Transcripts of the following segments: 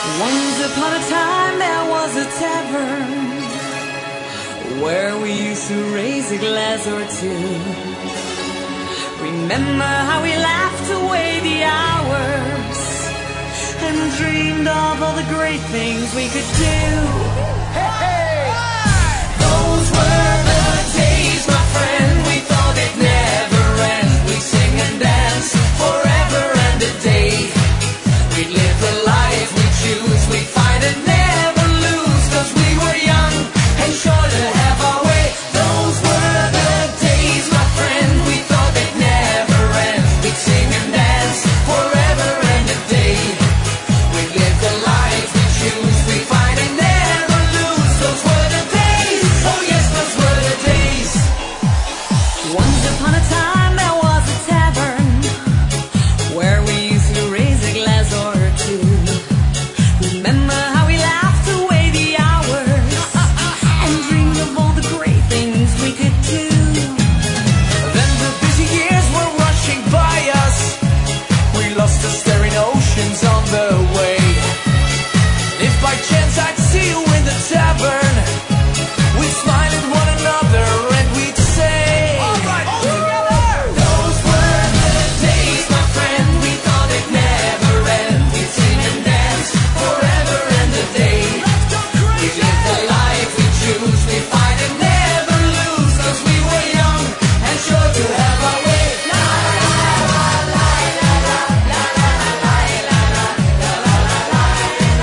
Once upon a time there was a tavern where we used to raise a glass or two. Remember how we laughed away the hours and dreamed of all the great things we could do. Hey! Those were the days, my friend, we thought they'd never end. We'd sing and dance forever and a day. We'd live the life we choose, we'd fight and never lose, 'cause we were young and sure to have our way. Those were the days, my friend, we thought they'd never end. We'd sing and dance forever and a day. We'd live the life we choose, we'd fight and never lose. Those were the days, oh yes, those were the days. Once upon a time there was a tavern where we used to raise a glass or two. Remember how we laughed away the hours and dreamed of all the great things we could do. Then the busy years were rushing by us. We lost the staring oceans on the way. If by chance I'd see you in the tavern, we'd smile at one another and we'd say, all right, all together! Those were the days, my friend, we thought it'd never end. We'd sing and dance forever and a day. Let's go crazy! We'd live the life we choose, we'd fight and never lose, 'cause we were young and sure to have our way. La la la la la la la la la la la la la la la.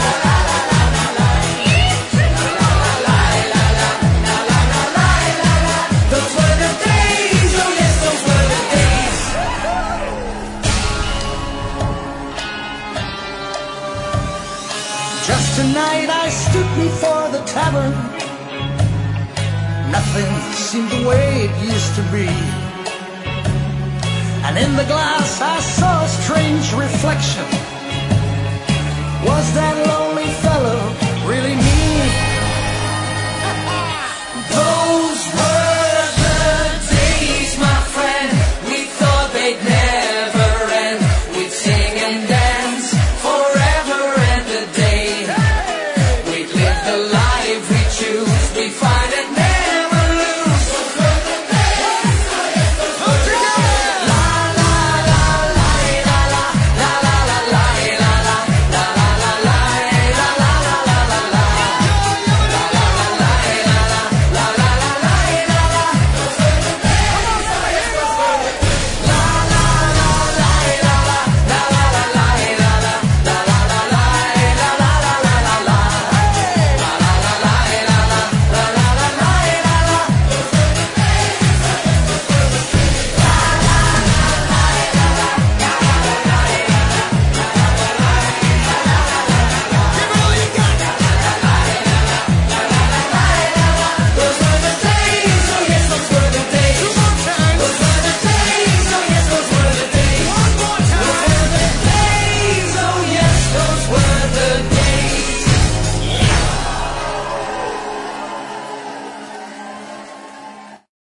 Those were the days, oh yes, those were the days. Just tonight I stood before the tavern. Nothing seemed the way it used to be. And in the glass I saw a strange reflection. Was that lonely